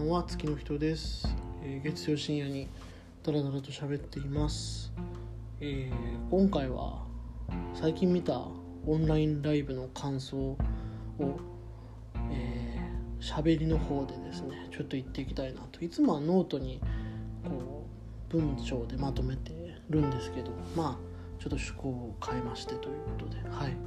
んは、月の人です。月曜深夜にダラダラと喋っています。今回は最近見たオンラインライブの感想を喋りの方でですね、ちょっと言っていきたいなと。いつもはノートにこう文章でまとめてるんですけど、ちょっと趣向を変えましてということで、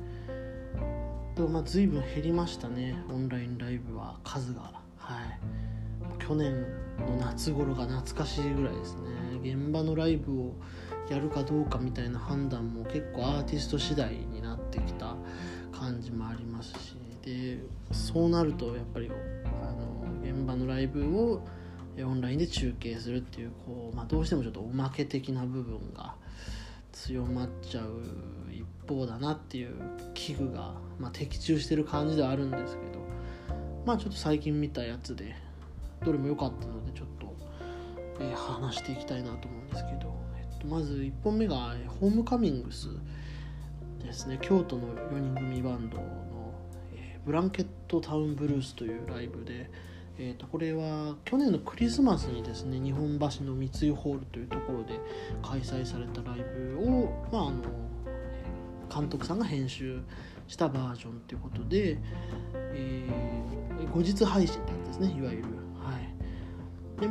随分減りましたね、オンラインライブは数が。去年の夏頃が懐かしいぐらいですね。現場のライブをやるかどうかみたいな判断も結構アーティスト次第になってきた感じもありますし、でそうなるとやっぱり現場のライブをオンラインで中継するっていう、どうしてもちょっとおまけ的な部分が強まっちゃう一方だなっていう危惧が、的中してる感じではあるんですけど、ちょっと最近見たやつでどれも良かったのでちょっと、話していきたいなと思うんですけど、まず1本目がホームカミングスですね。京都の4人組バンドの、ブランケットタウンブルースというライブで、これは去年のクリスマスにですね、日本橋の三井ホールというところで開催されたライブを、監督さんが編集したバージョンということで、後日配信なんですね、いわゆる。で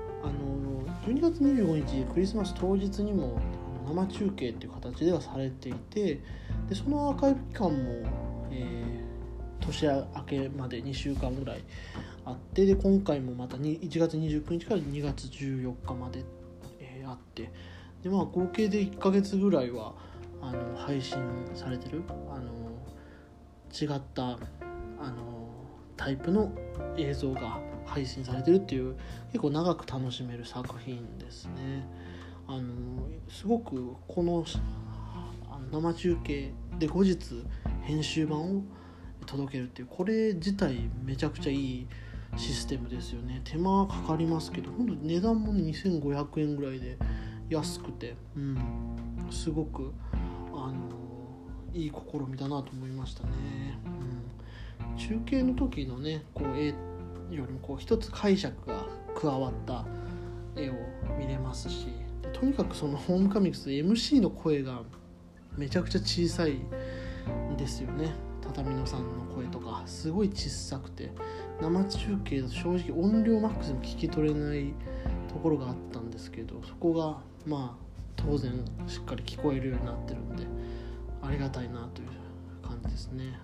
12月25日クリスマス当日にも生中継っていう形ではされていて、でそのアーカイブ期間も、年明けまで2週間ぐらいあって、で今回もまた1月29日から2月14日まで、あって、で合計で1ヶ月ぐらいは配信されてる違ったタイプの映像が配信されてるっていう、結構長く楽しめる作品ですね。すごくこの生中継で後日編集版を届けるっていう、これ自体めちゃくちゃいいシステムですよね。手間かかりますけど、本当値段もね2500円ぐらいで安くて、すごくいい試みだなと思いましたね。中継の時のね絵よりも一つ解釈が加わった絵を見れますし、とにかくそのホームカミングス MC の声がめちゃくちゃ小さいんですよね。畳野さんの声とかすごい小さくて、生中継だと正直音量マックスでも聞き取れないところがあったんですけど、そこが当然しっかり聞こえるようになってるんでありがたいなという感じですね。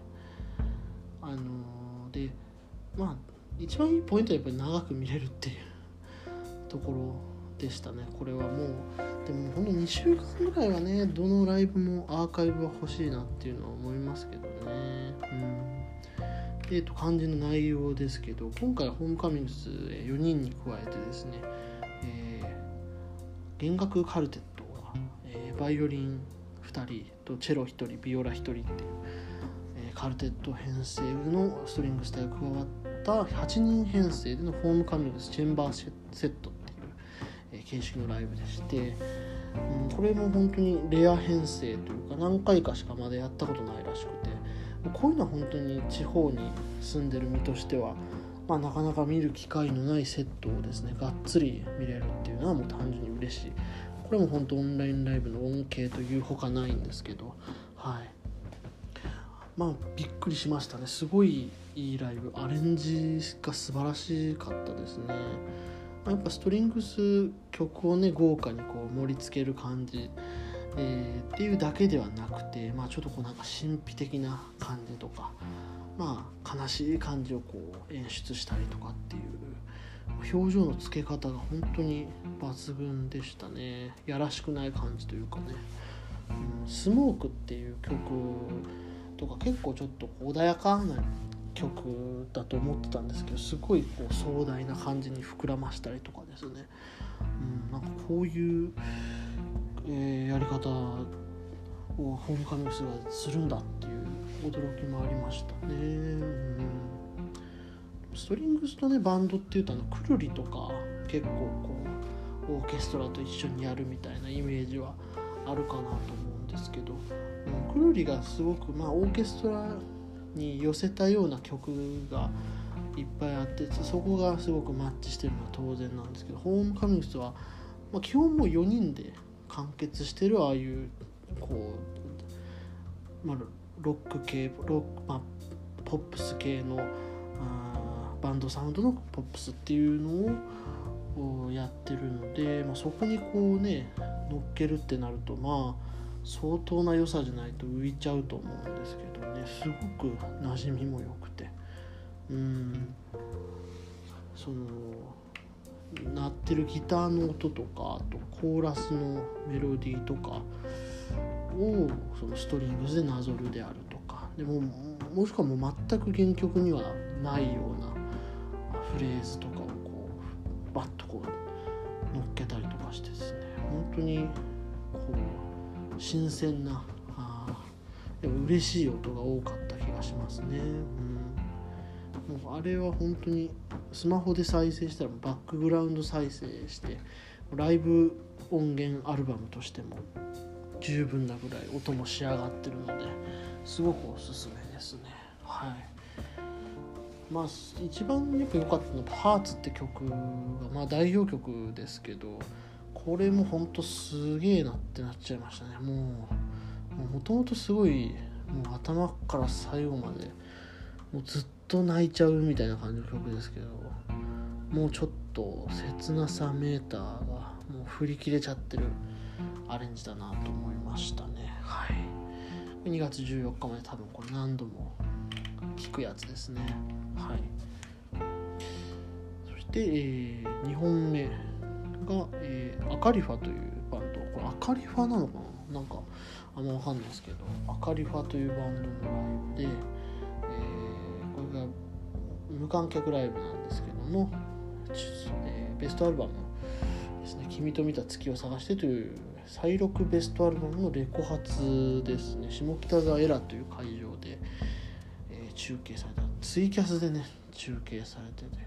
で一番いいポイントはやっぱり長く見れるっていうところでしたね。これはもうでもほんと2週間ぐらいはね、どのライブもアーカイブは欲しいなっていうのは思いますけどね。肝心の内容ですけど、今回はホームカミングス4人に加えてですね、弦楽カルテットが、バイオリン2人とチェロ1人ビオラ1人っていう、カルテット編成のストリングス隊が加わった8人編成でのホームカミングスチェンバーセットっていう、形式のライブでして、これも本当にレア編成というか何回かしかまだやったことないらしくて、こういうのは本当に地方に住んでる身としては、なかなか見る機会のないセットをですねがっつり見れるっていうのはもう単純に嬉しい。これも本当オンラインライブの恩恵というほかないんですけど、びっくりしましたね。すごいいいライブ、アレンジが素晴らしかったですね。やっぱストリングス曲をね豪華に盛り付ける感じ、っていうだけではなくて、ちょっと神秘的な感じとか、悲しい感じを演出したりとかっていう表情の付け方が本当に抜群でしたね。やらしくない感じというかね、スモークっていう曲とか結構ちょっと穏やかな曲だと思ってたんですけど、すごい壮大な感じに膨らましたりとかですね、こういう、やり方をホームカミングスがするんだっていう驚きもありましたね。ストリングスとねバンドっていうとくるりとか結構オーケストラと一緒にやるみたいなイメージはあるかなと思うんですけど、くるりがすごくオーケストラに寄せたような曲がいっぱいあって、そこがすごくマッチしてるのは当然なんですけど、ホームカミングスは、基本もう4人で完結してるああいうこう、ロック系ポップス系のバンドサウンドのポップスっていうのをやってるので、そこにこうね乗っけるってなると相当な良さじゃないと浮いちゃうと思うんですけどね、すごく馴染みも良くて、その鳴ってるギターの音とか、あとコーラスのメロディーとかをそのストリングスでなぞるであるとか、でももしくはもう全く原曲にはないようなフレーズとかをこうバッとこう乗っけたりとかしてですね、本当にこう新鮮なでも嬉しい音が多かった気がしますね。もうあれは本当にスマホで再生したらバックグラウンド再生してライブ音源アルバムとしても十分なぐらい音も仕上がってるので、すごくおすすめですね。一番やっぱ良かったのはハーツって曲が代表曲ですけど、これも本当すげえなってなっちゃいましたね。もともとすごいもう頭から最後までもうずっと泣いちゃうみたいな感じの曲ですけど、もうちょっと切なさメーターがもう振り切れちゃってるアレンジだなと思いましたね。2月14日まで多分これ何度も聴くやつですね。そして、2本目が、アカリファというバンド。これアカリファなのかな、なんかあんま分かんないですけど、アカリファというバンドのライブで、これが無観客ライブなんですけども、ベストアルバムですね、君と見た月を探してという再録ベストアルバムのレコ発ですね、下北沢エラという会場で、中継された、ツイキャスでね中継されてて、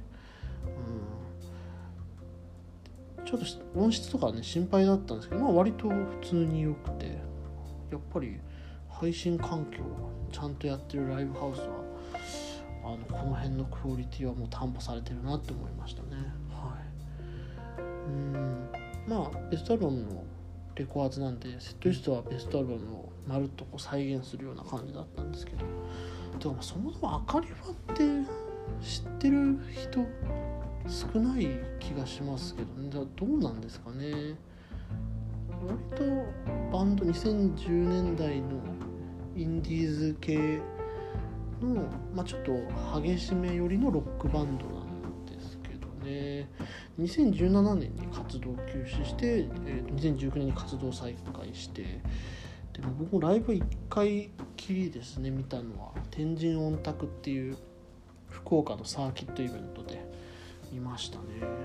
ちょっと音質とかね心配だったんですけど、割と普通に良くて、やっぱり配信環境をちゃんとやってるライブハウスはこの辺のクオリティはもう担保されてるなって思いましたね。ベストアルバムのレコ発なんで、セットリストはベストアルバムをまるっとこう再現するような感じだったんですけど、そもそもアカリファって知ってる人少ない気がしますけどね。どうなんですかね。割とバンド2010年代のインディーズ系の、ちょっと激しめ寄りのロックバンドなんですけどね。2017年に活動休止して、2019年に活動再開して、でも僕もライブ1回きりですね見たのは、天神音卓っていう福岡のサーキットイベントで見ましたね。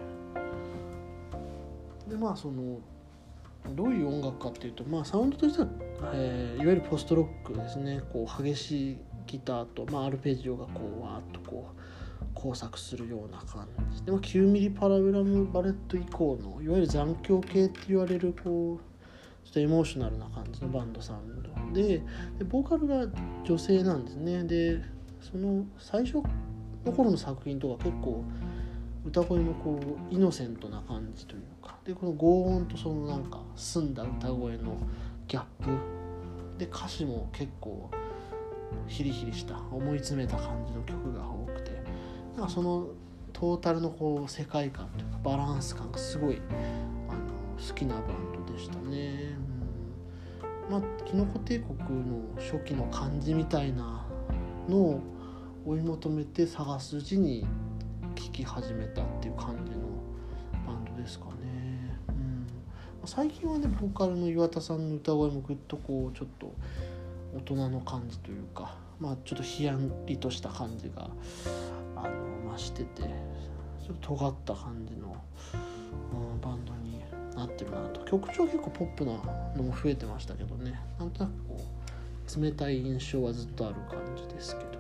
でそのどういう音楽かっていうと、サウンドとしては、いわゆるポストロックですね。こう激しいギターと、アルペジオがこうわーっとこう交錯するような感じで、9ミリパラグラムバレット以降のいわゆる残響系って言われるこうちょっとエモーショナルな感じのバンドサウンドで、ボーカルが女性なんですね。でその最初の頃の作品とか結構歌声のこうイノセントな感じというか、でこの轟音とそのなんか澄んだ歌声のギャップで、歌詞も結構ヒリヒリした思い詰めた感じの曲が多くて、そのトータルのこう世界観というかバランス感がすごい好きなバンドでしたね。キノコ帝国の初期の感じみたいなのを追い求めて探すうちに聴き始めたっていう感じのバンドですかね。最近はねボーカルの岩田さんの歌声もぐっとこうちょっと大人の感じというか、ちょっとひやりとした感じが増してて、ちょっと尖った感じの、バンドになってるなと。曲調結構ポップなのも増えてましたけどね、なんとなくこう冷たい印象はずっとある感じですけど、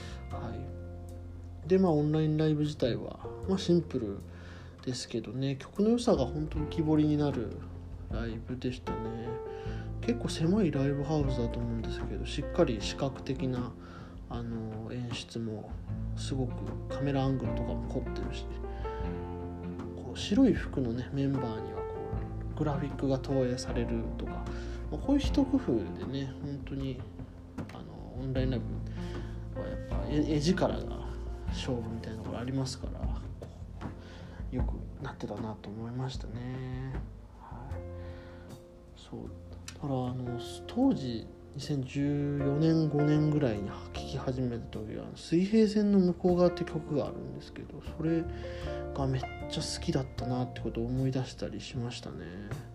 でオンラインライブ自体は、シンプルですけどね、曲の良さが本当に浮き彫りになるライブでしたね。結構狭いライブハウスだと思うんですけど、しっかり視覚的な演出もすごくカメラアングルとかも凝ってるし、こう白い服のねメンバーにはこうグラフィックが投影されるとか、こういう一工夫でね本当にオンラインライブはやっぱ絵力が勝負みたいなところありますから、こうよくなってたなと思いましたね。はい、そうだから当時2014年5年ぐらいに聴き始めた時は水平線の向こう側って曲があるんですけど、それがめっちゃ好きだったなってことを思い出したりしましたね。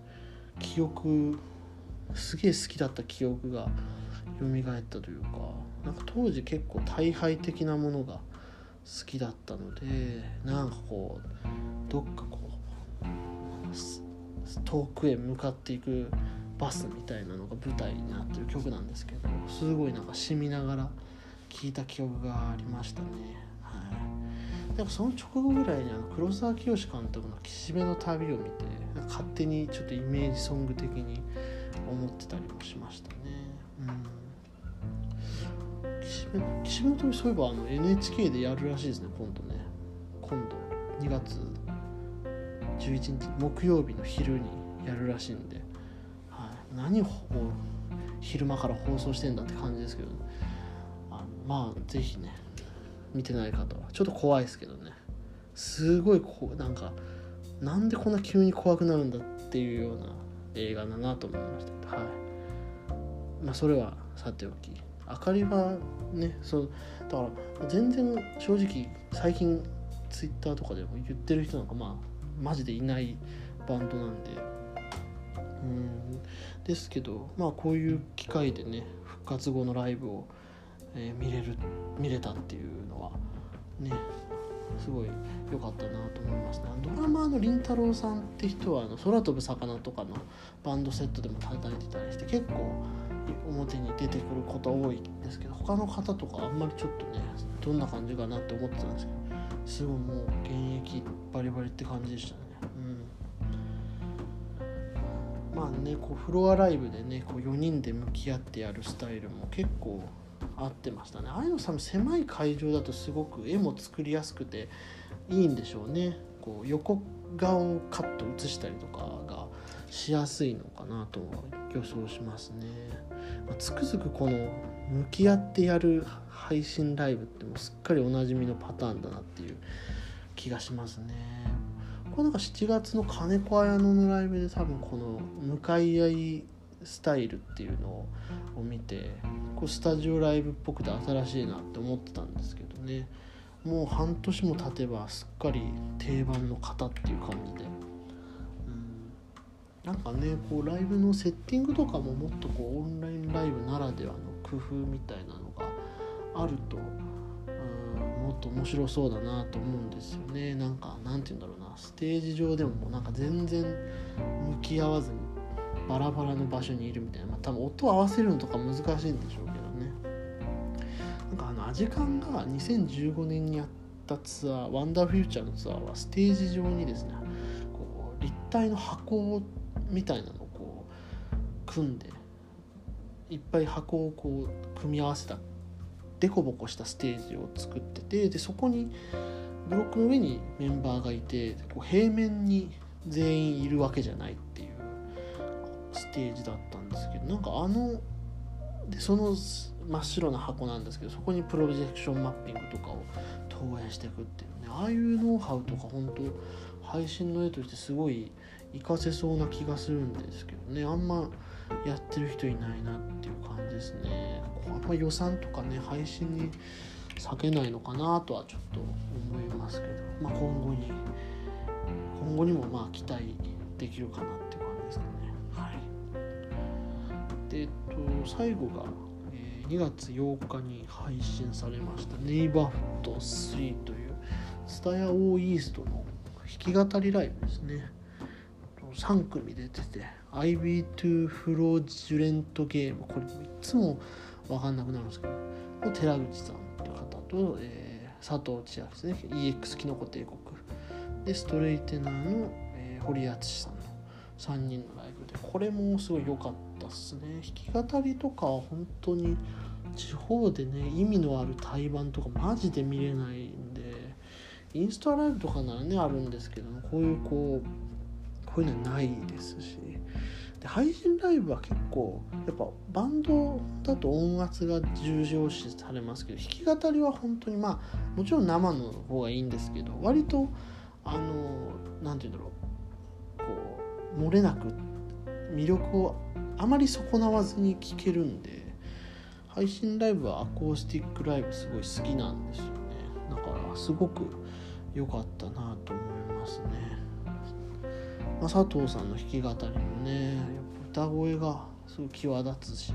すげえ好きだった記憶が蘇ったというか、なんか当時結構退廃的なものが好きだったので、なんかこうどっかこう遠くへ向かっていくバスみたいなのが舞台になってる曲なんですけど、すごいなんか染みながら聴いた記憶がありましたね。はい、でもその直後ぐらいに黒沢清監督の岸辺の旅を見て、勝手にちょっとイメージソング的に思ってたりもしましたね。岸辺の旅、そういえばNHK でやるらしいですね。今度2月11日木曜日の昼にやるらしいんで、何を昼間から放送してんだって感じですけど、ね、まあぜひね見てない方はちょっと怖いですけどね、すごいなんでこんな急に怖くなるんだっていうような映画だなと思いました。はい。それはさておき、あかりはね、だから全然正直最近ツイッターとかでも言ってる人なんかマジでいないバンドなんで、ですけどこういう機会でね復活後のライブを、見れたっていうのはねすごい良かったなと思いますね。ドラマーのりんたろーさんって人は空飛ぶ魚とかのバンドセットでも叩いてたりして結構表に出てくること多いんですけど、他の方とかあんまりちょっとねどんな感じかなって思ってたんですけど、すごいもう現役バリバリって感じでしたね。こうフロアライブでねこう4人で向き合ってやるスタイルも結構合ってましたね。ああいうの狭い会場だとすごく絵も作りやすくていいんでしょうね。こう横顔をカット写したりとかがしやすいのかなと予想しますね。つくづくこの向き合ってやる配信ライブってもうすっかりおなじみのパターンだなっていう気がしますね。これ7月の金子綾乃のライブで多分この向かい合いスタイルっていうのを見てこうスタジオライブっぽくて新しいなって思ってたんですけどね、もう半年も経てばすっかり定番の型っていう感じで、なんかねこうライブのセッティングとかももっとこうオンラインライブならではの工夫みたいなのがあるともっと面白そうだなと思うんですよね。なんて言うんだろうな、ステージ上でも全然向き合わずにバラバラの場所にいるみたいな、多分音を合わせるのとか難しいんでしょうけどね。アジカンが2015年にやったツアーワンダーフューチャーのツアーはステージ上にですねこう立体の箱みたいなのをこう組んでいっぱい箱をこう組み合わせたデコボコしたステージを作ってて、でそこにブロックの上にメンバーがいてこう平面に全員いるわけじゃないっていうステージだったんですけど、でその真っ白な箱なんですけどそこにプロジェクションマッピングとかを投影していくっていうね、ああいうノウハウとか本当配信の絵としてすごい活かせそうな気がするんですけどね、あんまやってる人いないなっていう感じですね。あんま予算とかね配信に割けないのかなとはちょっと思いますけど、今後にも期待できるかなっていう感じですかね。はい。で最後が、2月8日に配信されましたネイバーフット3というツタヤオーイーストの弾き語りライブですね。3組出てて IB to フロジュレントゲーム、これいつも分かんなくなるんですけど寺口さんという方と、佐藤千秋ですね EX キノコ帝国でストレイテナーの、堀敦さんの3人のライブで、これもすごい良かったですね。弾き語りとかは本当に地方でね意味のある対バンとかマジで見れないんで、インスタライブとかならねあるんですけども、こういうのはないですし、で配信ライブは結構やっぱバンドだと音圧が重要視されますけど、弾き語りは本当にもちろん生の方がいいんですけど、割となんていうんだろう、漏れなく魅力をあまり損なわずに聴けるんで、配信ライブはアコースティックライブすごい好きなんですよね。だからすごく良かったなと思いますね。佐藤さんの弾き語りもね、やっぱ歌声がすごい際立つし、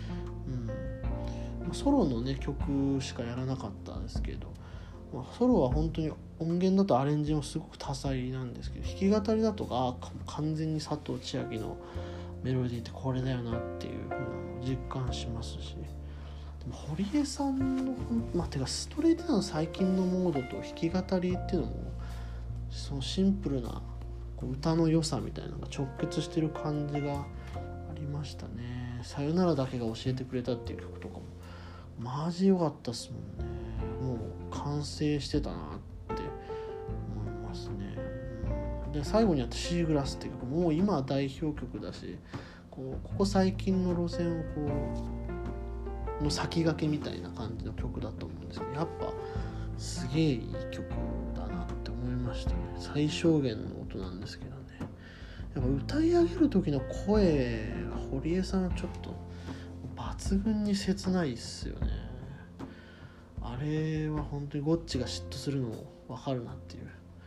ソロのね曲しかやらなかったんですけど、ソロは本当に音源だとアレンジもすごく多彩なんですけど、弾き語りだと完全に佐藤千亜のメロディーってこれだよなっていう風なのを実感しますし、でも堀江さんのてかストレートの最近のモードと弾き語りっていうのもそのシンプルな歌の良さみたいなのが直結してる感じがありましたね。さよならだけが教えてくれたっていう曲とかもマジ良かったっすもんね。もう完成してたなって思いますね。で最後にあったシーグラスっていう曲もう今は代表曲だし、ここ最近の路線をの先駆けみたいな感じの曲だと思うんですけど、やっぱすげえいい曲だなって思いましたね。最小限の音なんですけどね、やっぱ歌い上げる時の声が堀江さんはちょっと抜群に切ないっすよね。あれは本当にゴッチが嫉妬するのも分かるなっていう、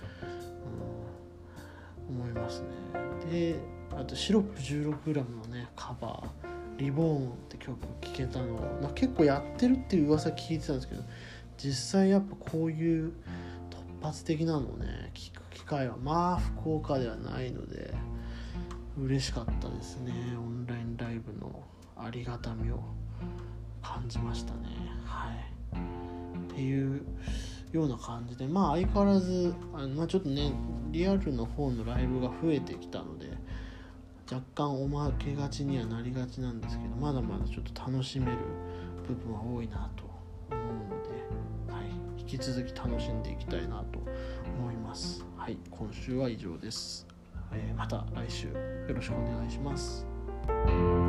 思いますね。であとシロップ 16g のねカバーリボーンって曲聴けたの、結構やってるっていう噂聞いてたんですけど、実際やっぱこういう突発的なのをね聞く機会は福岡ではないので嬉しかったですね。オンラインライブのありがたみを感じましたね。っていうような感じで、相変わらずちょっとねリアルの方のライブが増えてきたので若干おまけがちにはなりがちなんですけど、まだまだちょっと楽しめる部分は多いなと思うので、引き続き楽しんでいきたいなと思います。今週は以上です。また来週よろしくお願いします。